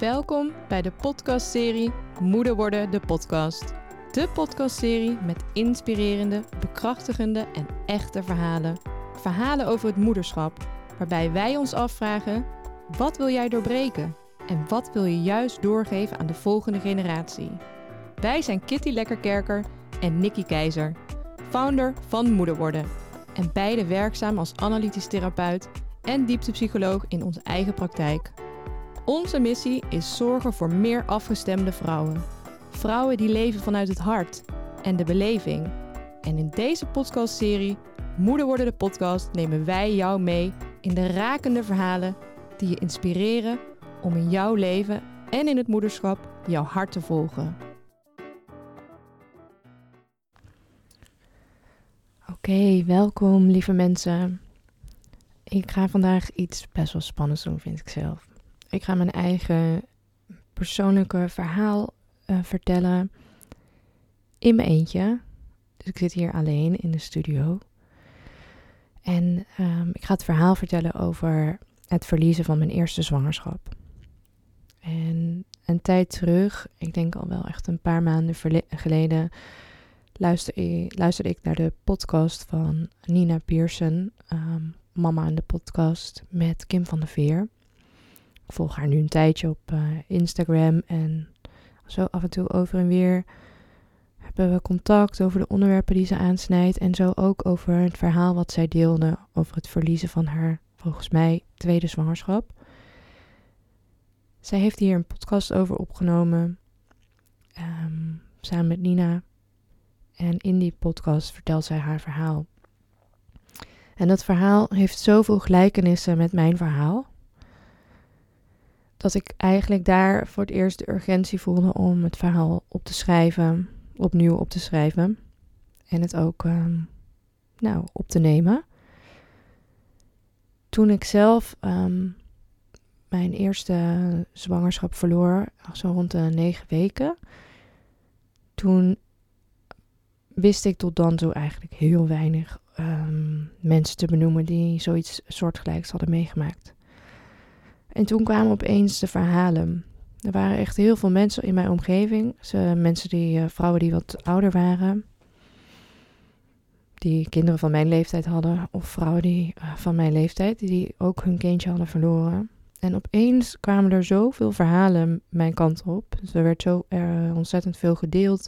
Welkom bij de podcastserie Moeder worden de podcast. De podcastserie met inspirerende, bekrachtigende en echte verhalen. Verhalen over het moederschap, waarbij wij ons afvragen: wat wil jij doorbreken? En wat wil je juist doorgeven aan de volgende generatie? Wij zijn Kitty Lekkerkerker en Nikki Keizer, founder van Moeder worden. En beide werkzaam als analytisch therapeut en dieptepsycholoog in onze eigen praktijk. Onze missie is zorgen voor meer afgestemde vrouwen. Vrouwen die leven vanuit het hart en de beleving. En in deze podcastserie Moeder worden de podcast nemen wij jou mee in de rakende verhalen die je inspireren om in jouw leven en in het moederschap jouw hart te volgen. Oké, welkom lieve mensen. Ik ga vandaag iets best wel spannends doen, vind ik zelf. Ik ga mijn eigen persoonlijke verhaal vertellen in mijn eentje. Dus ik zit hier alleen in de studio. En ik ga het verhaal vertellen over het verliezen van mijn eerste zwangerschap. En een tijd terug, ik denk al wel echt een paar maanden geleden, luisterde ik naar de podcast van Nina Pearson, Mama in de podcast met Kim van der Veer. Ik volg haar nu een tijdje op Instagram en zo af en toe over en weer hebben we contact over de onderwerpen die ze aansnijdt. En zo ook over het verhaal wat zij deelde over het verliezen van haar, volgens mij, tweede zwangerschap. Zij heeft hier een podcast over opgenomen, samen met Nina. En in die podcast vertelt zij haar verhaal. En dat verhaal heeft zoveel gelijkenissen met mijn verhaal, dat ik eigenlijk daar voor het eerst de urgentie voelde om het verhaal opnieuw op te schrijven. En het ook op te nemen. Toen ik zelf mijn eerste zwangerschap verloor, zo rond de 9 weken, toen wist ik tot dan toe eigenlijk heel weinig mensen te benoemen die zoiets soortgelijks hadden meegemaakt. En toen kwamen opeens de verhalen. Er waren echt heel veel mensen in mijn omgeving. Vrouwen die wat ouder waren. Die kinderen van mijn leeftijd hadden. Of vrouwen die van mijn leeftijd. Die ook hun kindje hadden verloren. En opeens kwamen er zoveel verhalen mijn kant op. Dus er werd zo ontzettend veel gedeeld.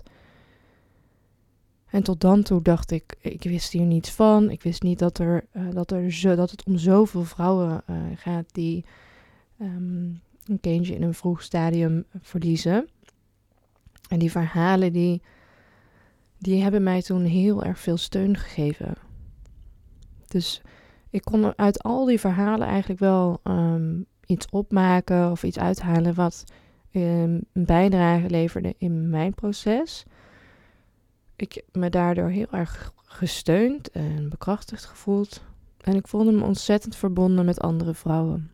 En tot dan toe dacht ik wist hier niets van. Ik wist niet dat het om zoveel vrouwen gaat die een kindje in een vroeg stadium verliezen. En die verhalen die hebben mij toen heel erg veel steun gegeven. Dus ik kon uit al die verhalen eigenlijk wel iets opmaken of iets uithalen wat een bijdrage leverde in mijn proces. Ik heb me daardoor heel erg gesteund en bekrachtigd gevoeld. En ik voelde me ontzettend verbonden met andere vrouwen.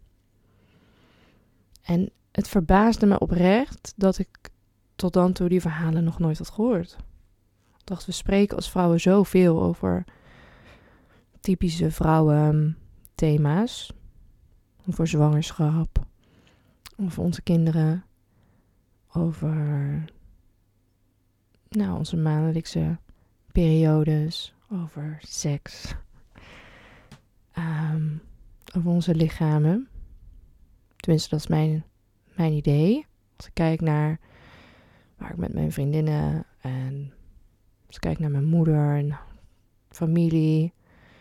En het verbaasde me oprecht dat ik tot dan toe die verhalen nog nooit had gehoord. Ik dacht, we spreken als vrouwen zoveel over typische vrouwenthema's. Over zwangerschap, over onze kinderen, over onze maandelijkse periodes, over seks, over onze lichamen. Tenminste, dat is mijn idee. Als ik kijk naar waar ik met mijn vriendinnen en als ik kijk naar mijn moeder en familie.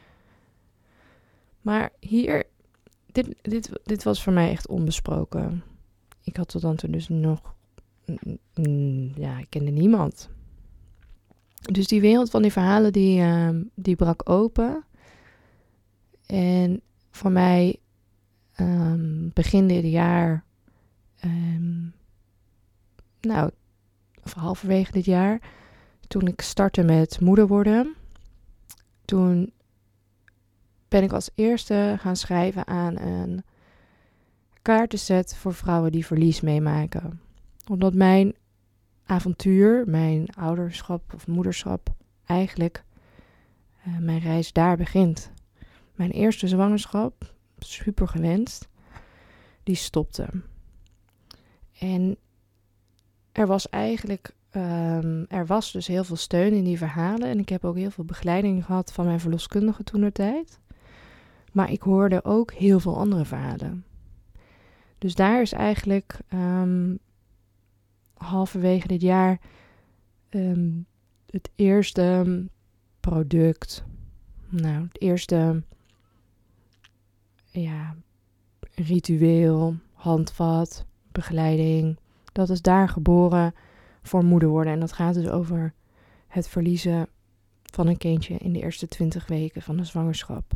Maar hier, dit was voor mij echt onbesproken. Ik had tot dan toe dus nog, ik kende niemand. Dus die wereld van die verhalen, die brak open. En voor mij, begin dit jaar, of halverwege dit jaar, toen ik startte met moeder worden, toen ben ik als eerste gaan schrijven aan een kaartenset voor vrouwen die verlies meemaken. Omdat mijn avontuur, mijn ouderschap of moederschap, eigenlijk mijn reis daar begint. Mijn eerste zwangerschap, super gewenst, die stopte. En er was dus heel veel steun in die verhalen. En ik heb ook heel veel begeleiding gehad van mijn verloskundige toentertijd. Maar ik hoorde ook heel veel andere verhalen. Dus daar is eigenlijk halverwege dit jaar het eerste product, het eerste ritueel, handvat, begeleiding, dat is daar geboren voor moeder worden. En dat gaat dus over het verliezen van een kindje in de eerste 20 weken van de zwangerschap.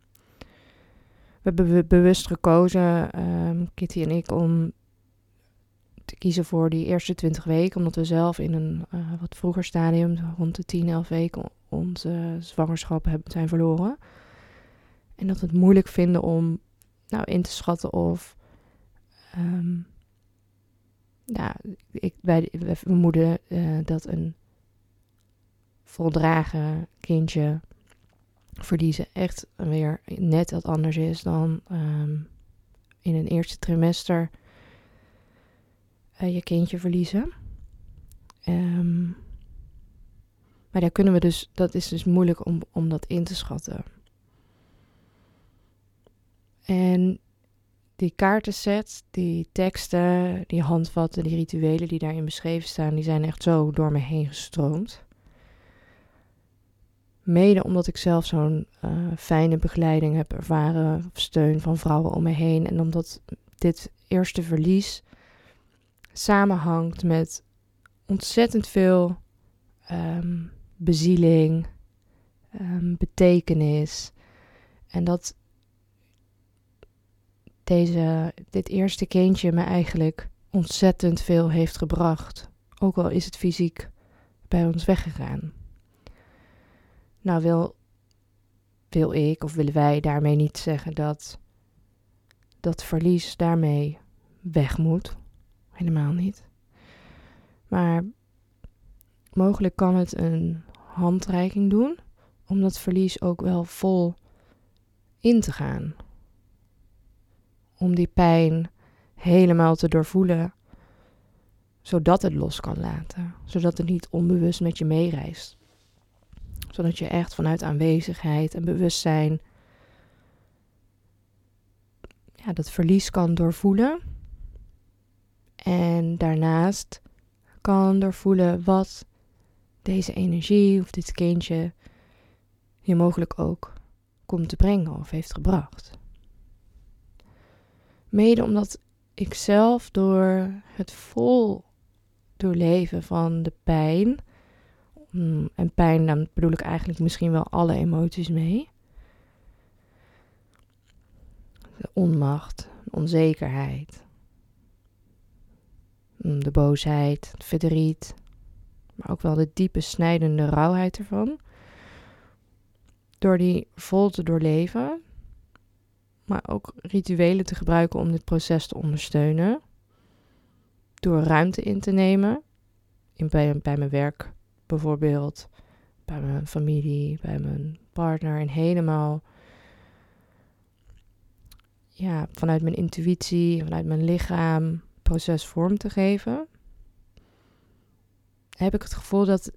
We hebben bewust gekozen, Kitty en ik, om te kiezen voor die eerste 20 weken. Omdat we zelf in een wat vroeger stadium, rond de 10, 11 weken, onze zwangerschap zijn verloren. En dat we het moeilijk vinden om in te schatten of... we vermoeden dat een voldragen kindje verliezen echt weer net wat anders is dan in een eerste trimester je kindje verliezen. Maar daar kunnen we dus, dat is dus moeilijk om dat in te schatten. En die kaartenset, die teksten, die handvatten, die rituelen die daarin beschreven staan, die zijn echt zo door me heen gestroomd. Mede omdat ik zelf zo'n fijne begeleiding heb ervaren, of steun van vrouwen om me heen. En omdat dit eerste verlies samenhangt met ontzettend veel bezieling, betekenis. En dat dit eerste kindje me eigenlijk ontzettend veel heeft gebracht. Ook al is het fysiek bij ons weggegaan. Nou wil ik of willen wij daarmee niet zeggen dat verlies daarmee weg moet. Helemaal niet. Maar mogelijk kan het een handreiking doen om dat verlies ook wel vol in te gaan. Om die pijn helemaal te doorvoelen, zodat het los kan laten. Zodat het niet onbewust met je meereist. Zodat je echt vanuit aanwezigheid en bewustzijn dat verlies kan doorvoelen. En daarnaast kan doorvoelen wat deze energie of dit kindje je mogelijk ook komt te brengen of heeft gebracht. Mede omdat ik zelf door het vol doorleven van de pijn, en pijn, dan bedoel ik eigenlijk misschien wel alle emoties mee. De onmacht, de onzekerheid, de boosheid, het verdriet, maar ook wel de diepe snijdende rauwheid ervan. Door die vol te doorleven, maar ook rituelen te gebruiken om dit proces te ondersteunen. Door ruimte in te nemen, bij mijn werk bijvoorbeeld, bij mijn familie, bij mijn partner. En helemaal vanuit mijn intuïtie, vanuit mijn lichaam, proces vorm te geven. Heb ik het gevoel dat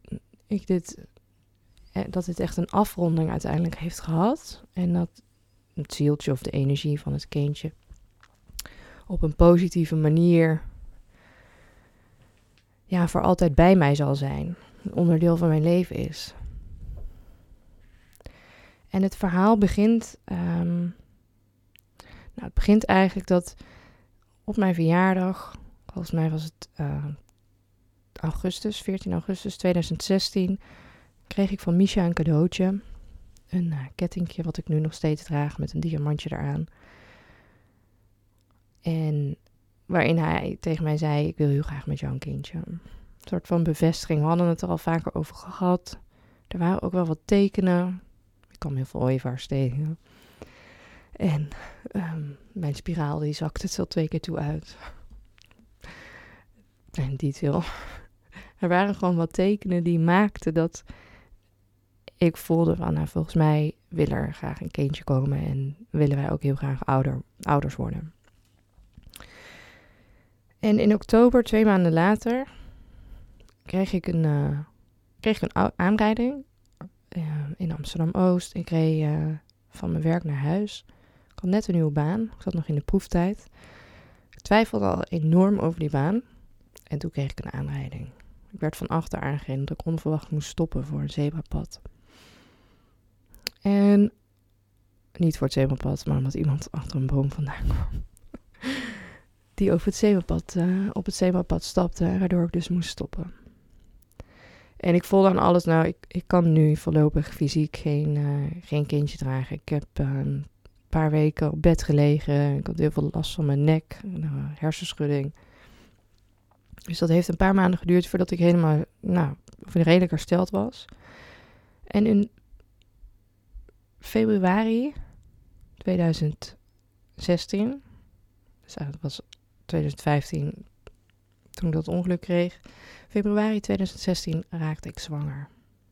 dit echt een afronding uiteindelijk heeft gehad. En dat het zieltje of de energie van het kindje op een positieve manier voor altijd bij mij zal zijn. Een onderdeel van mijn leven is. En het verhaal begint... het begint eigenlijk dat op mijn verjaardag, volgens mij was het 14 augustus 2016, kreeg ik van Misha een cadeautje. Een kettingje wat ik nu nog steeds draag met een diamantje eraan. En waarin hij tegen mij zei, ik wil heel graag met jou een kindje. Een soort van bevestiging. We hadden het er al vaker over gehad. Er waren ook wel wat tekenen. Ik kwam heel veel ooievaars tegen. En mijn spiraal die zakte het zo 2 keer toe uit. En detail. Er waren gewoon wat tekenen die maakten dat ik voelde van, volgens mij wil er graag een kindje komen en willen wij ook heel graag ouders worden. En in oktober, 2 maanden later, kreeg ik een aanrijding in Amsterdam-Oost. Ik reed van mijn werk naar huis. Ik had net een nieuwe baan. Ik zat nog in de proeftijd. Ik twijfelde al enorm over die baan. En toen kreeg ik een aanrijding. Ik werd van achter aangereden dat ik onverwacht moest stoppen voor een zebrapad. En niet voor het zebrapad, maar omdat iemand achter een boom vandaan kwam. Die over op het zebrapad stapte, waardoor ik dus moest stoppen. En ik voelde aan alles, ik kan nu voorlopig fysiek geen kindje dragen. Ik heb een paar weken op bed gelegen. Ik had heel veel last van mijn nek, hersenschudding. Dus dat heeft een paar maanden geduurd voordat ik helemaal redelijk hersteld was. En in februari 2016, dus eigenlijk was 2015 toen ik dat ongeluk kreeg. Februari 2016 raakte ik zwanger.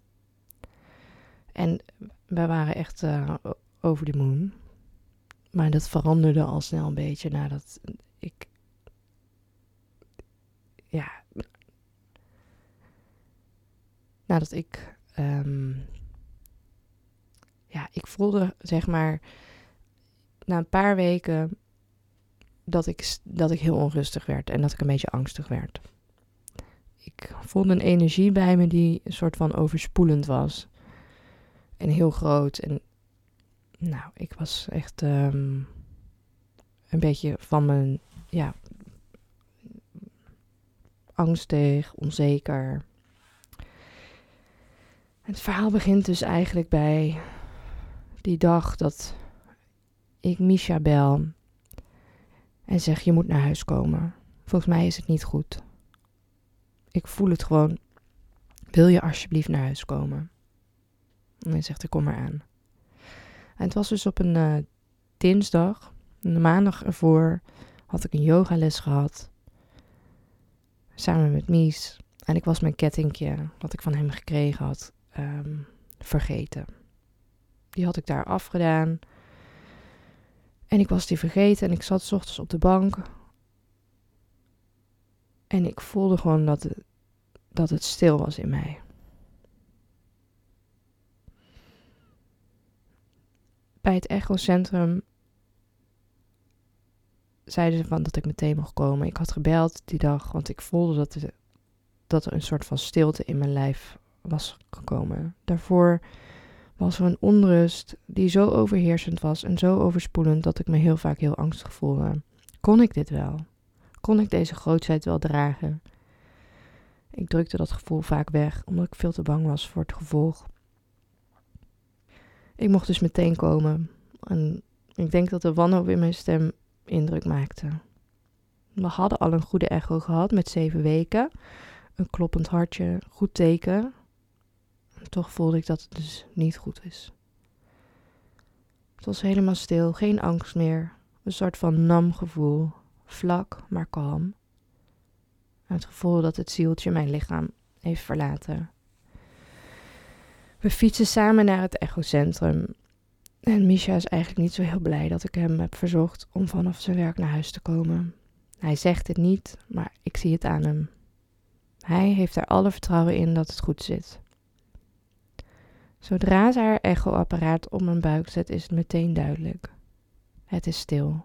En wij waren echt over de moon. Maar dat veranderde al snel een beetje nadat ik... ik voelde, zeg maar, na een paar weken dat ik heel onrustig werd en dat ik een beetje angstig werd. Ik voelde een energie bij me die een soort van overspoelend was. En heel groot. En ik was echt een beetje van mijn, angstig, onzeker. Het verhaal begint dus eigenlijk bij die dag dat ik Misha bel en zeg: je moet naar huis komen. Volgens mij is het niet goed. Ik voel het gewoon. Wil je alsjeblieft naar huis komen? En hij zegt: ik kom maar aan. En het was dus op een dinsdag. En de maandag ervoor had ik een yogales gehad. Samen met Mies. En ik was mijn kettingje, wat ik van hem gekregen had, vergeten. Die had ik daar afgedaan. En ik was die vergeten en ik zat 's ochtends op de bank. En ik voelde gewoon dat het stil was in mij. Bij het echocentrum zeiden ze dat ik meteen mocht komen. Ik had gebeld die dag, want ik voelde dat er een soort van stilte in mijn lijf was gekomen. Daarvoor was er een onrust die zo overheersend was en zo overspoelend dat ik me heel vaak heel angstig voelde. Kon ik dit wel? Kon ik deze grootheid wel dragen? Ik drukte dat gevoel vaak weg, omdat ik veel te bang was voor het gevolg. Ik mocht dus meteen komen. En ik denk dat de wanhoop in mijn stem indruk maakte. We hadden al een goede echo gehad met 7 weken. Een kloppend hartje, goed teken. En toch voelde ik dat het dus niet goed is. Het was helemaal stil, geen angst meer. Een soort van nam gevoel. Vlak, maar kalm. En het gevoel dat het zieltje mijn lichaam heeft verlaten. We fietsen samen naar het echocentrum. En Misha is eigenlijk niet zo heel blij dat ik hem heb verzocht om vanaf zijn werk naar huis te komen. Hij zegt het niet, maar ik zie het aan hem. Hij heeft er alle vertrouwen in dat het goed zit. Zodra ze haar echoapparaat op mijn buik zet, is het meteen duidelijk. Het is stil.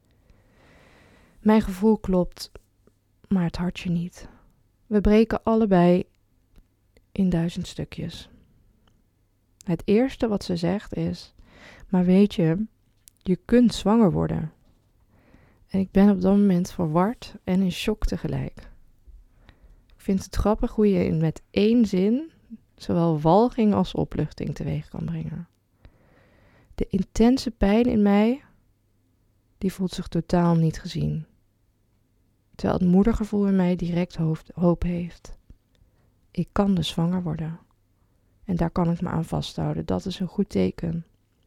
Mijn gevoel klopt, maar het hartje niet. We breken allebei in 1000 stukjes. Het eerste wat ze zegt is: maar weet je, je kunt zwanger worden. En ik ben op dat moment verward en in shock tegelijk. Ik vind het grappig hoe je met 1 zin zowel walging als opluchting teweeg kan brengen. De intense pijn in mij, die voelt zich totaal niet gezien. Terwijl het moedergevoel in mij direct hoop heeft. Ik kan dus zwanger worden. En daar kan ik me aan vasthouden. Dat is een goed teken.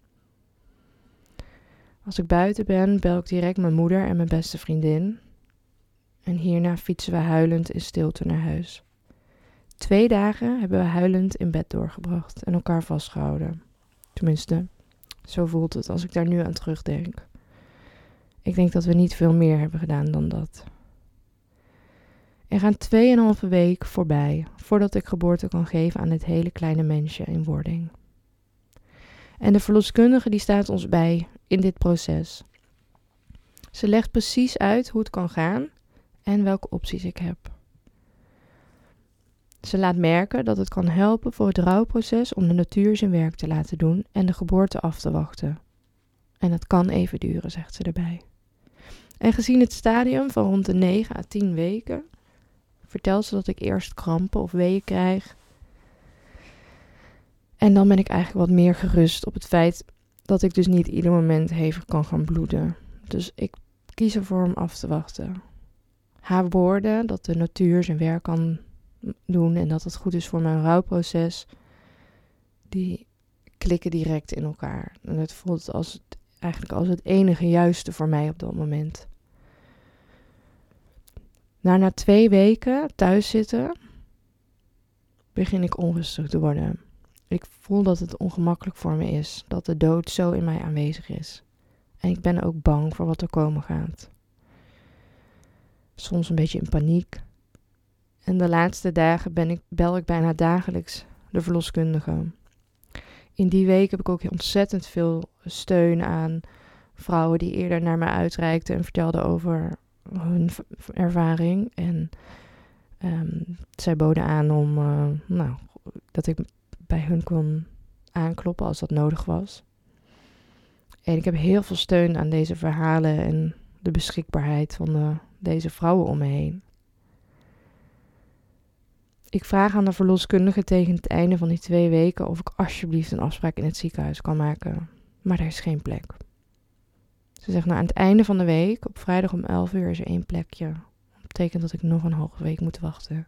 Als ik buiten ben, bel ik direct mijn moeder en mijn beste vriendin. En hierna fietsen we huilend in stilte naar huis. 2 dagen hebben we huilend in bed doorgebracht en elkaar vastgehouden. Tenminste, zo voelt het als ik daar nu aan terugdenk. Ik denk dat we niet veel meer hebben gedaan dan dat. Er gaan 2,5 week voorbij voordat ik geboorte kan geven aan dit hele kleine mensje in wording. En de verloskundige die staat ons bij in dit proces. Ze legt precies uit hoe het kan gaan en welke opties ik heb. Ze laat merken dat het kan helpen voor het rouwproces om de natuur zijn werk te laten doen en de geboorte af te wachten. En dat kan even duren, zegt ze erbij. En gezien het stadium van rond de 9 à 10 weken, vertelt ze dat ik eerst krampen of weeën krijg. En dan ben ik eigenlijk wat meer gerust op het feit dat ik dus niet ieder moment hevig kan gaan bloeden. Dus ik kies ervoor om af te wachten. Haar woorden dat de natuur zijn werk kan doen en dat het goed is voor mijn rouwproces, die klikken direct in elkaar. En het voelt eigenlijk als het enige juiste voor mij op dat moment. Na 2 weken thuis zitten, begin ik onrustig te worden. Ik voel dat het ongemakkelijk voor me is, dat de dood zo in mij aanwezig is. En ik ben ook bang voor wat er komen gaat. Soms een beetje in paniek. En de laatste dagen bel ik bijna dagelijks de verloskundige. In die week heb ik ook ontzettend veel steun aan vrouwen die eerder naar mij uitreikten en vertelden over hun ervaring. En zij boden aan om dat ik bij hun kon aankloppen als dat nodig was. En ik heb heel veel steun aan deze verhalen en de beschikbaarheid van deze vrouwen om me heen. Ik vraag aan de verloskundige tegen het einde van die 2 weken of ik alsjeblieft een afspraak in het ziekenhuis kan maken. Maar er is geen plek. Ze zegt, aan het einde van de week, op vrijdag om 11 uur, is er 1 plekje. Dat betekent dat ik nog een halve week moet wachten.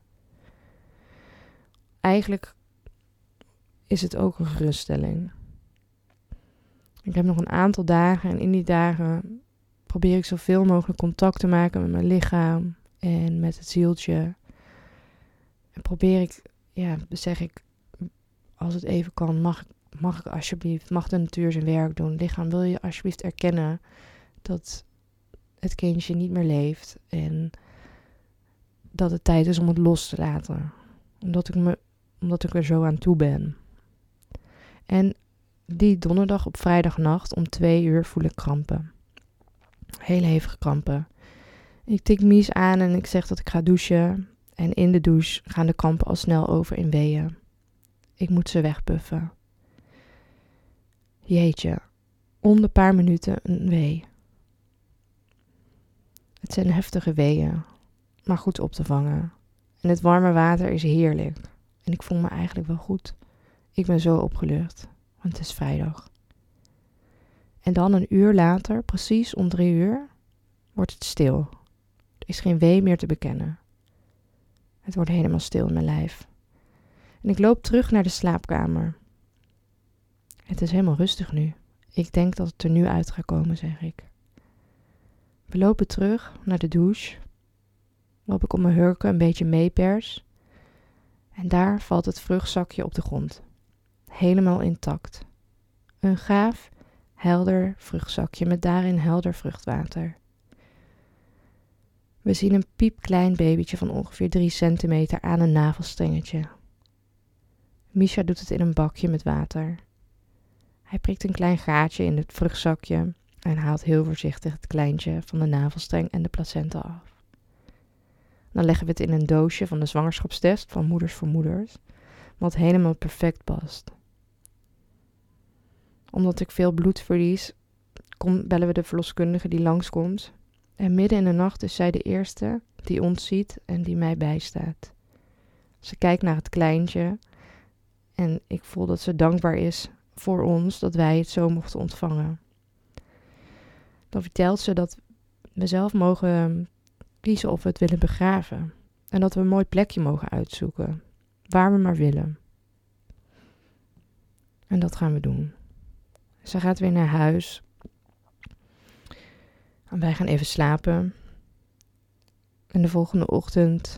Eigenlijk is het ook een geruststelling. Ik heb nog een aantal dagen en in die dagen probeer ik zoveel mogelijk contact te maken met mijn lichaam en met het zieltje. En probeer ik, zeg ik, als het even kan, mag ik alsjeblieft, mag de natuur zijn werk doen. Lichaam, wil je alsjeblieft erkennen dat het kindje niet meer leeft en dat het tijd is om het los te laten. Omdat ik er zo aan toe ben. En die donderdag op vrijdagnacht om 2 uur voel ik krampen. Heel hevige krampen. Ik tik Mies aan en ik zeg dat ik ga douchen. En in de douche gaan de krampen al snel over in weeën. Ik moet ze wegpuffen. Jeetje, om de paar minuten een wee. Het zijn heftige weeën, maar goed op te vangen. En het warme water is heerlijk. En ik voel me eigenlijk wel goed. Ik ben zo opgelucht, want het is vrijdag. En dan een uur later, precies om 3 uur, wordt het stil. Er is geen wee meer te bekennen. Het wordt helemaal stil in mijn lijf. En ik loop terug naar de slaapkamer. Het is helemaal rustig nu. Ik denk dat het er nu uit gaat komen, zeg ik. We lopen terug naar de douche. Waarop ik op mijn hurken een beetje meepers. En daar valt het vruchtzakje op de grond. Helemaal intact. Een gaaf, helder vruchtzakje met daarin helder vruchtwater. We zien een piepklein babytje van ongeveer 3 centimeter aan een navelstrengetje. Misha doet het in een bakje met water. Hij prikt een klein gaatje in het vruchtzakje en haalt heel voorzichtig het kleintje van de navelstreng en de placenta af. Dan leggen we het in een doosje van de zwangerschapstest van Moeders voor Moeders, wat helemaal perfect past. Omdat ik veel bloed verlies, bellen we de verloskundige die langskomt. En midden in de nacht is zij de eerste die ons ziet en die mij bijstaat. Ze kijkt naar het kleintje en ik voel dat ze dankbaar is voor ons dat wij het zo mochten ontvangen. Dan vertelt ze dat we zelf mogen kiezen of we het willen begraven. En dat we een mooi plekje mogen uitzoeken, waar we maar willen. En dat gaan we doen. Ze gaat weer naar huis. En wij gaan even slapen. En de volgende ochtend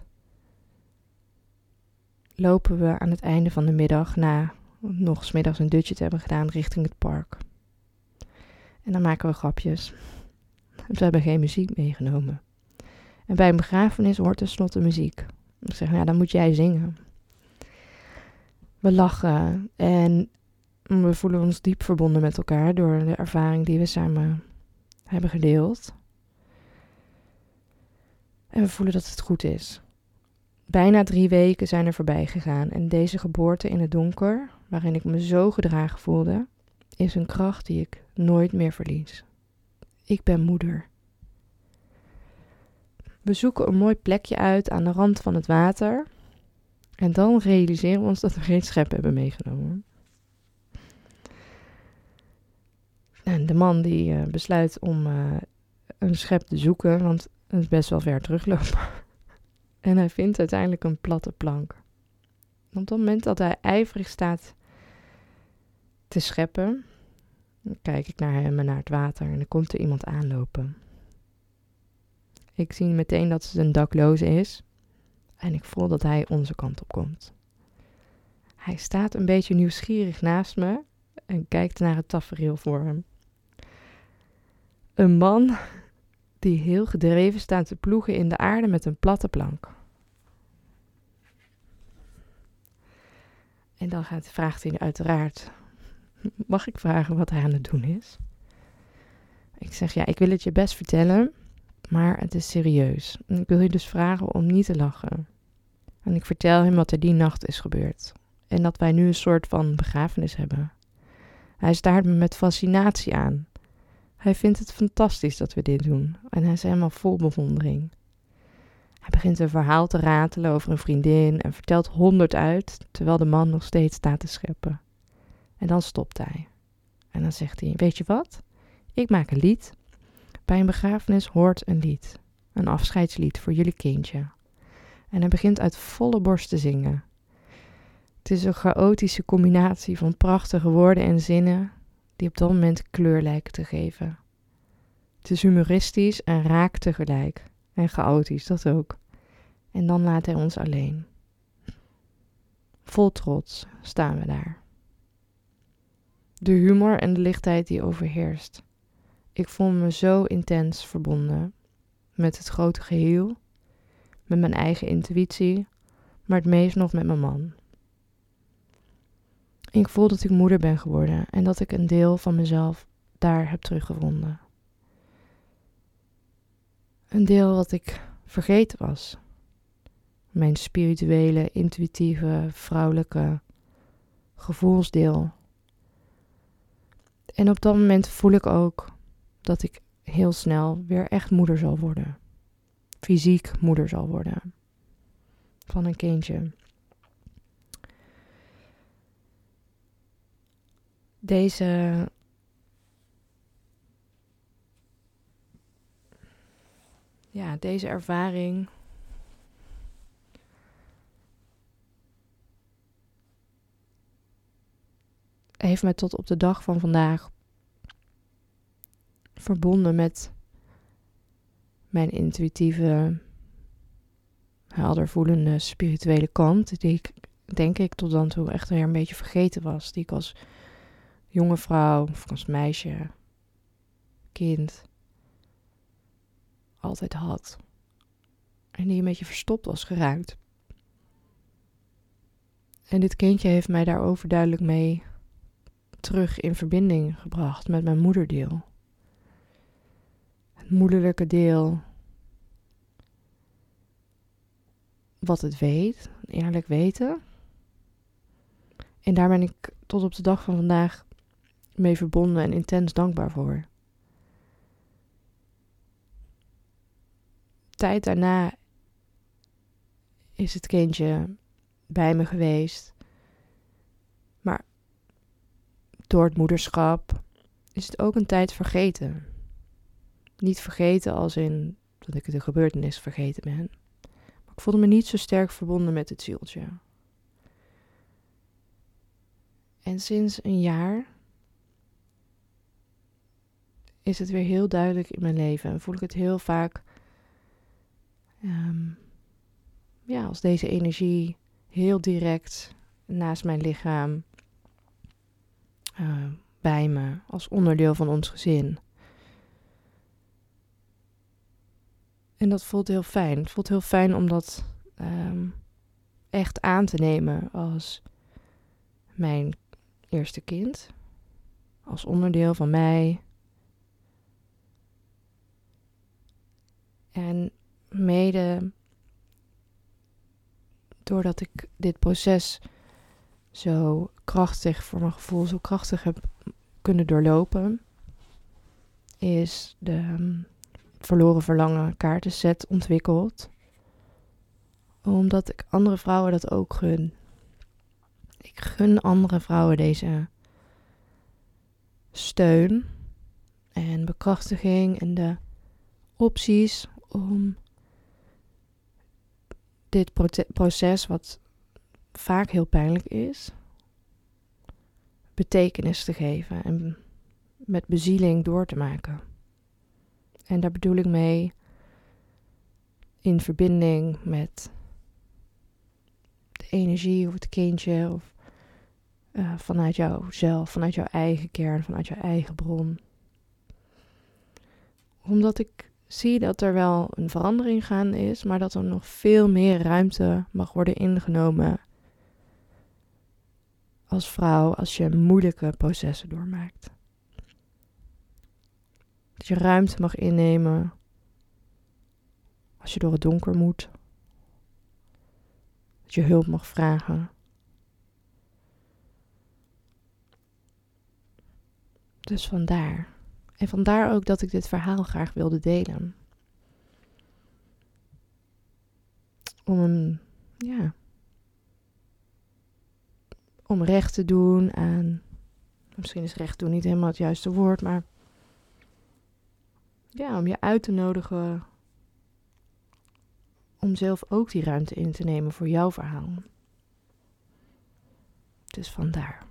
lopen we aan het einde van de middag, na nog 's middags een dutje te hebben gedaan, richting het park. En dan maken we grapjes. We hebben geen muziek meegenomen. En bij een begrafenis hoort tenslotte muziek. Ik zeg, dan moet jij zingen. We lachen en we voelen ons diep verbonden met elkaar door de ervaring die we samen hebben gedeeld. En we voelen dat het goed is. Bijna 3 weken zijn er voorbij gegaan en deze geboorte in het donker, waarin ik me zo gedragen voelde, is een kracht die ik nooit meer verlies. Ik ben moeder. We zoeken een mooi plekje uit aan de rand van het water en dan realiseren we ons dat we geen schep hebben meegenomen. En de man die besluit om een schep te zoeken, want het is best wel ver teruglopen. En hij vindt uiteindelijk een platte plank. Op het moment dat hij ijverig staat te scheppen, dan kijk ik naar hem en naar het water en er komt er iemand aanlopen. Ik zie meteen dat het een dakloze is en ik voel dat hij onze kant op komt. Hij staat een beetje nieuwsgierig naast me en kijkt naar het tafereel voor hem. Een man die heel gedreven staat te ploegen in de aarde met een platte plank. En dan vraagt hij uiteraard, mag ik vragen wat hij aan het doen is? Ik zeg, ik wil het je best vertellen, maar het is serieus. En ik wil je dus vragen om niet te lachen. En ik vertel hem wat er die nacht is gebeurd. En dat wij nu een soort van begrafenis hebben. Hij staart me met fascinatie aan. Hij vindt het fantastisch dat we dit doen. En hij is helemaal vol bewondering. Hij begint een verhaal te ratelen over een vriendin en vertelt 100 uit, terwijl de man nog steeds staat te scheppen. En dan stopt hij. En dan zegt hij, weet je wat? Ik maak een lied. Bij een begrafenis hoort een lied. Een afscheidslied voor jullie kindje. En hij begint uit volle borst te zingen. Het is een chaotische combinatie van prachtige woorden en zinnen die op dat moment kleur lijken te geven. Het is humoristisch en raakt tegelijk. En chaotisch, dat ook. En dan laat hij ons alleen. Vol trots staan we daar. De humor en de lichtheid die overheerst. Ik voel me zo intens verbonden met het grote geheel, met mijn eigen intuïtie, maar het meest nog met mijn man. Ik voel dat ik moeder ben geworden en dat ik een deel van mezelf daar heb teruggevonden. Een deel wat ik vergeten was. Mijn spirituele, intuïtieve, vrouwelijke gevoelsdeel. En op dat moment voel ik ook dat ik heel snel weer echt moeder zal worden. Fysiek moeder zal worden. Van een kindje. Deze ervaring heeft mij tot op de dag van vandaag verbonden met mijn intuïtieve, helder voelende spirituele kant, die ik denk ik tot dan toe echt weer een beetje vergeten was. Die ik als jonge vrouw of als meisje, kind, altijd had. En die een beetje verstopt was geraakt. En dit kindje heeft mij daar overduidelijk mee terug in verbinding gebracht met mijn moederdeel. Het moederlijke deel wat het weet, eerlijk weten. En daar ben ik tot op de dag van vandaag mee verbonden en intens dankbaar voor. Tijd daarna is het kindje bij me geweest. Maar door het moederschap is het ook een tijd vergeten. Niet vergeten als in dat ik de gebeurtenis vergeten ben. Maar ik voelde me niet zo sterk verbonden met het zieltje. En sinds een jaar is het weer heel duidelijk in mijn leven. En voel ik het heel vaak als deze energie heel direct naast mijn lichaam bij me als onderdeel van ons gezin. En dat voelt heel fijn. Het voelt heel fijn om dat echt aan te nemen als mijn eerste kind. Als onderdeel van mij. En mede doordat ik dit proces zo krachtig, voor mijn gevoel zo krachtig heb kunnen doorlopen, is de verloren verlangen kaartenset ontwikkeld. Omdat ik andere vrouwen dat ook gun. Ik gun andere vrouwen deze steun en bekrachtiging en de opties om dit proces, wat vaak heel pijnlijk is, betekenis te geven en met bezieling door te maken. En daar bedoel ik mee in verbinding met de energie of het kindje of vanuit jouzelf, vanuit jouw eigen kern, vanuit jouw eigen bron. Omdat ik zie dat er wel een verandering gaande is, maar dat er nog veel meer ruimte mag worden ingenomen als vrouw als je moeilijke processen doormaakt. Dat je ruimte mag innemen als je door het donker moet. Dat je hulp mag vragen. Dus vandaar. En vandaar ook dat ik dit verhaal graag wilde delen. Om recht te doen aan, misschien is recht doen niet helemaal het juiste woord, maar ja, om je uit te nodigen om zelf ook die ruimte in te nemen voor jouw verhaal. Dus vandaar.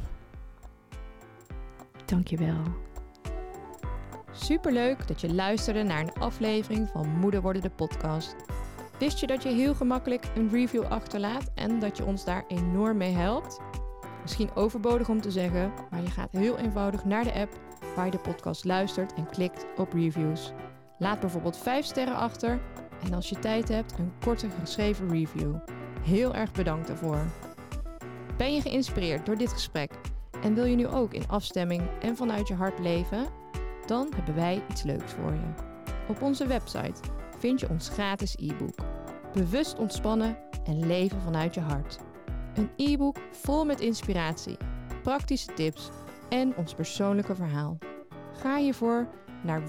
Dankjewel. Superleuk dat je luisterde naar een aflevering van Moeder Worden de podcast. Wist je dat je heel gemakkelijk een review achterlaat en dat je ons daar enorm mee helpt? Misschien overbodig om te zeggen, maar je gaat heel eenvoudig naar de app waar je de podcast luistert en klikt op reviews. Laat bijvoorbeeld 5 sterren achter en als je tijd hebt een korte geschreven review. Heel erg bedankt daarvoor. Ben je geïnspireerd door dit gesprek en wil je nu ook in afstemming en vanuit je hart leven? Dan hebben wij iets leuks voor je. Op onze website vind je ons gratis e-book. Bewust ontspannen en leven vanuit je hart. Een e-book vol met inspiratie, praktische tips en ons persoonlijke verhaal. Ga hiervoor naar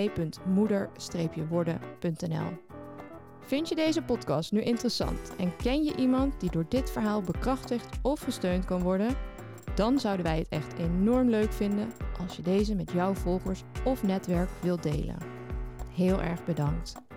www.moeder-worden.nl. Vind je deze podcast nu interessant en ken je iemand die door dit verhaal bekrachtigd of gesteund kan worden? Dan zouden wij het echt enorm leuk vinden als je deze met jouw volgers of netwerk wilt delen. Heel erg bedankt.